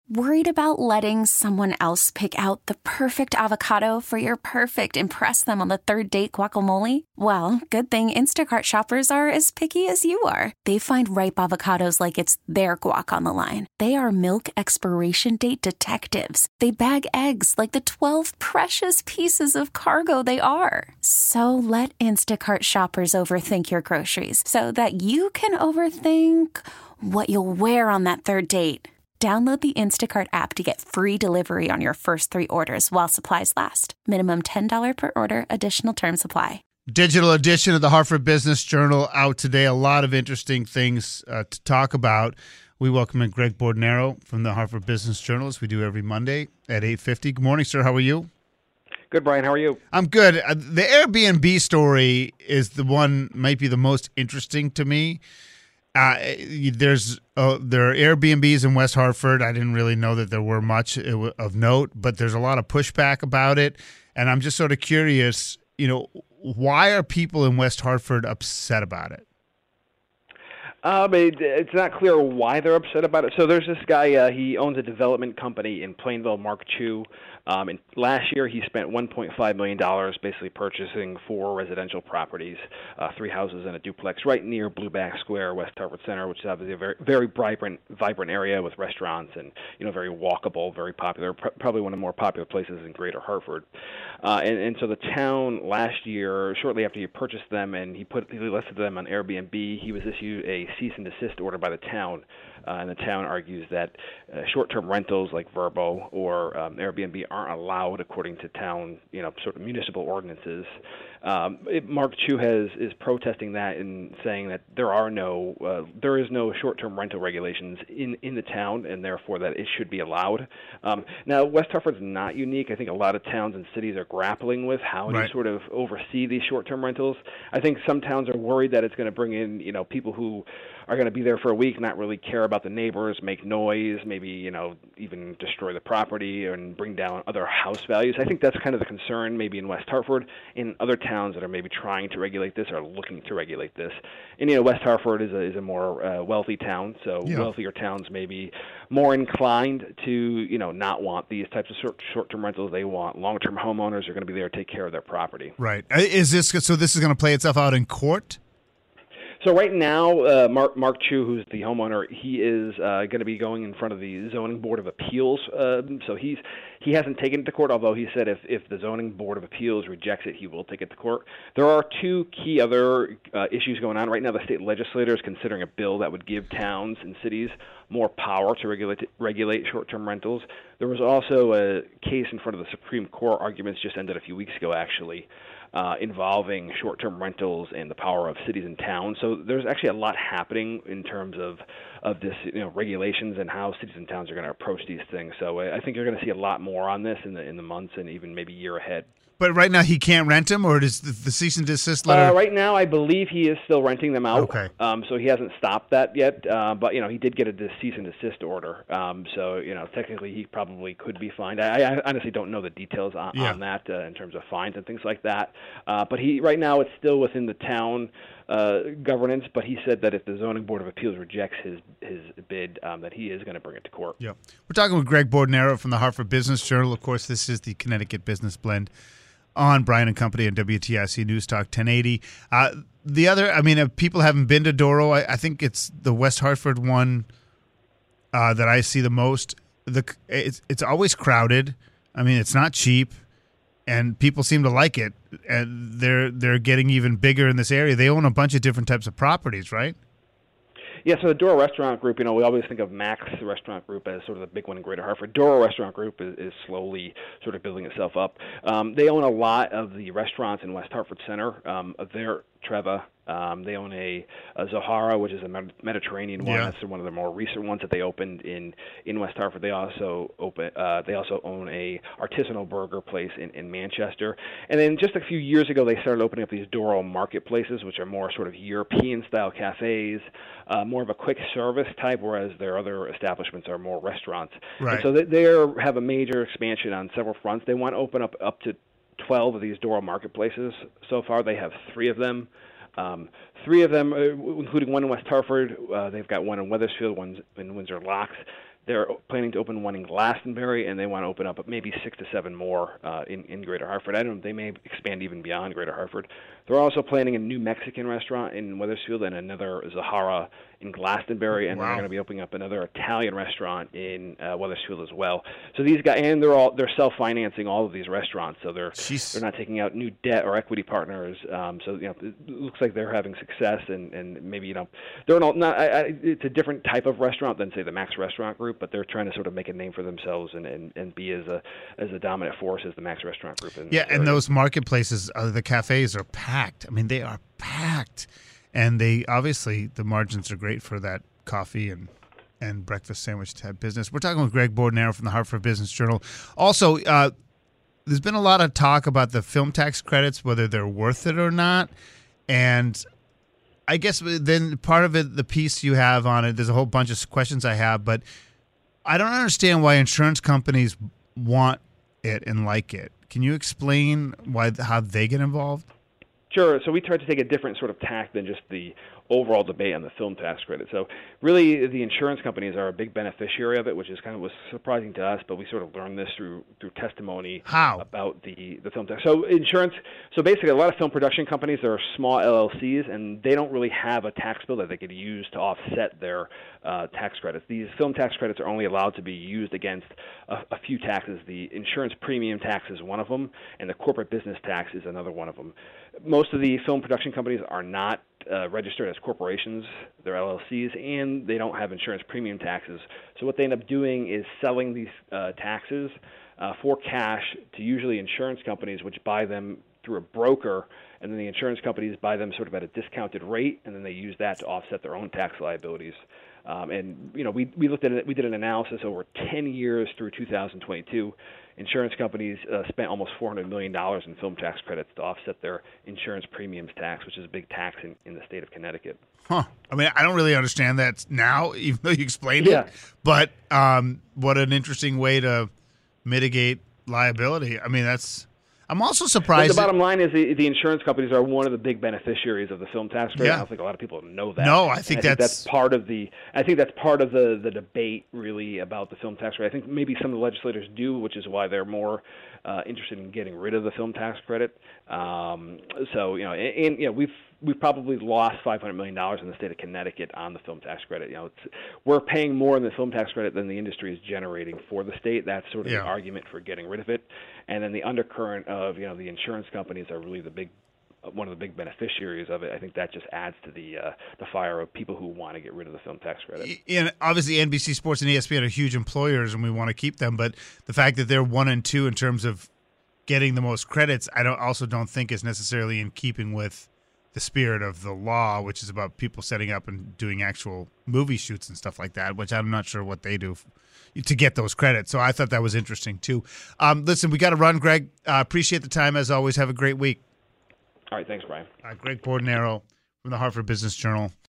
Worried about letting someone else pick out the perfect avocado for your perfect impress them on the third date guacamole? Well, good thing Instacart shoppers are as picky as you are. They find ripe avocados like it's their guac on the line. They are milk expiration date detectives. They bag eggs like the 12 precious pieces of cargo they are. So let Instacart shoppers overthink your groceries so that you can overthink what you'll wear on that third date. Download the Instacart app to get free delivery on your first 3 orders while supplies last. Minimum $10 per order. Additional terms apply. Digital edition of the Hartford Business Journal out today. A lot of interesting things to talk about. We welcome in Greg Bordonaro from the Hartford Business Journal, as we do every Monday at 8:50. Good morning, sir. How are you? Good, Brian. How are you? I'm good. The Airbnb story is the one might be the most interesting to me. There are Airbnbs in West Hartford. I didn't really know that there were much of note, but there's a lot of pushback about it. And I'm just sort of curious, why are people in West Hartford upset about it? It's not clear why they're upset about it. So there's this guy, he owns a development company in Plainville, Mark Chu. And last year he spent $1.5 million basically purchasing 4 residential properties, 3 houses and a duplex right near Blueback Square, West Hartford Center, which is obviously a very, very vibrant area with restaurants and, very walkable, very popular, probably one of the more popular places in Greater Hartford. And so the town last year, shortly after he purchased them and he listed them on Airbnb, he was issued a cease and desist order by the town. And the town argues that short-term rentals like Vrbo or Airbnb aren't allowed according to town, sort of municipal ordinances. Mark Chu is protesting that and saying that there is no short-term rental regulations in the town, and therefore that it should be allowed. Now, West Hartford's not unique. I think a lot of towns and cities are grappling with how to sort of oversee these short-term rentals. I think some towns are worried that it's going to bring in, people who are going to be there for a week, not really care about the neighbors, make noise, maybe, even destroy the property and bring down other house values. I think that's kind of the concern maybe in West Hartford. In other towns that are maybe trying to regulate this or looking to regulate this. And, West Hartford is a more wealthy town, so wealthier towns may be more inclined to, not want these types of short-term rentals. They want long-term homeowners who are going to be there to take care of their property. Right. This is going to play itself out in court? So right now, Mark Chu, who's the homeowner, he is going to be going in front of the Zoning Board of Appeals. So he hasn't taken it to court, although he said if the Zoning Board of Appeals rejects it, he will take it to court. There are 2 key other issues going on right now. The state legislature is considering a bill that would give towns and cities more power to regulate short-term rentals. There was also a case in front of the Supreme Court. Arguments just ended a few weeks ago, actually. Involving short-term rentals and the power of cities and towns. So there's actually a lot happening in terms of this, regulations and how cities and towns are going to approach these things. So I think you're going to see a lot more on this in the months and even maybe year ahead. But right now he can't rent them, or does the cease and desist letter? Right now, I believe he is still renting them out. Okay. So he hasn't stopped that yet. But he did get a cease and desist order. So technically he probably could be fined. I honestly don't know the details on that in terms of fines and things like that. But right now it's still within the town governance. But he said that if the Zoning Board of Appeals rejects his bid, that he is going to bring it to court. Yeah. We're talking with Greg Bordonaro from the Hartford Business Journal. Of course, this is the Connecticut Business Blend on Brian and Company and WTIC News Talk 1080. The other, if people haven't been to Doro, I think it's the West Hartford one that I see the most. It's always crowded. It's not cheap, and people seem to like it. And they're getting even bigger in this area. They own a bunch of different types of properties, right? Yeah, so the Doro Restaurant Group, we always think of Max Restaurant Group as sort of the big one in Greater Hartford. Doro Restaurant Group is slowly sort of building itself up. They own a lot of the restaurants in West Hartford Center. They're Treva. They own a Zohara, which is a Mediterranean one. That's one of the more recent ones that they opened in West Hartford. They also own a artisanal burger place in Manchester. And then just a few years ago, they started opening up these Doro marketplaces, which are more sort of European-style cafes, more of a quick service type, whereas their other establishments are more restaurants. Right. And so they have a major expansion on several fronts. They want to open up to 12 of these Doro marketplaces. So far, they have 3 of them. 3 of them, including one in West Hartford. They've got one in Wethersfield, one in Windsor Locks. They're planning to open one in Glastonbury, and they want to open up maybe 6 to 7 more in Greater Hartford. I don't know, they may expand even beyond Greater Hartford. They're also planning a new Mexican restaurant in Wethersfield and another Zahara in Glastonbury, and Wow. they're going to be opening up another Italian restaurant in Wethersfield as well. So these guys, and they're self-financing all of these restaurants, so they're not taking out new debt or equity partners. So it looks like they're having success, and maybe they're it's a different type of restaurant than say the Max Restaurant Group, but they're trying to sort of make a name for themselves and be as a dominant force as the Max Restaurant Group. And those marketplaces, the cafes are packed. I mean, they are packed. And they obviously, the margins are great for that coffee and breakfast sandwich type business. We're talking with Greg Bordenaro from the Hartford Business Journal. Also, there's been a lot of talk about the film tax credits, whether they're worth it or not. And I guess then part of it, the piece you have on it, there's a whole bunch of questions I have, but I don't understand why insurance companies want it and like it. Can you explain how they get involved? Sure. So we tried to take a different sort of tack than just the overall debate on the film tax credit. So really, the insurance companies are a big beneficiary of it, which is was surprising to us. But we sort of learned this through testimony about the film tax. So basically, a lot of film production companies are small LLCs, and they don't really have a tax bill that they could use to offset their tax credits. These film tax credits are only allowed to be used against a few taxes. The insurance premium tax is one of them, and the corporate business tax is another one of them. Most of the film production companies are not registered as corporations. They're LLCs, and they don't have insurance premium taxes. So what they end up doing is selling these taxes for cash to usually insurance companies, which buy them through a broker, and then the insurance companies buy them sort of at a discounted rate, and then they use that to offset their own tax liabilities. We looked at it. We did an analysis over 10 years through 2022. Insurance companies spent almost $400 million in film tax credits to offset their insurance premiums tax, which is a big tax in the state of Connecticut. Huh. I mean, I don't really understand that now, even though you explained it. But what an interesting way to mitigate liability. I mean, I'm also surprised. But the bottom line is the insurance companies are one of the big beneficiaries of the film tax credit. I don't think a lot of people know that. No, I think that's part of the debate really about the film tax credit. I think maybe some of the legislators do, which is why they're more interested in getting rid of the film tax credit. We've probably lost $500 million in the state of Connecticut on the film tax credit. We're paying more in the film tax credit than the industry is generating for the state. That's sort of the argument for getting rid of it. And then the undercurrent of the insurance companies are really one of the big beneficiaries of it. I think that just adds to the fire of people who want to get rid of the film tax credit. And obviously, NBC Sports and ESPN are huge employers, and we want to keep them. But the fact that they're 1 and 2 in terms of getting the most credits, I don't think is necessarily in keeping with the spirit of the law, which is about people setting up and doing actual movie shoots and stuff like that, which I'm not sure what they do to get those credits. So I thought that was interesting, too. Listen, we got to run, Greg. Appreciate the time, as always. Have a great week. All right. Thanks, Brian. Greg Bordenaro from the Hartford Business Journal.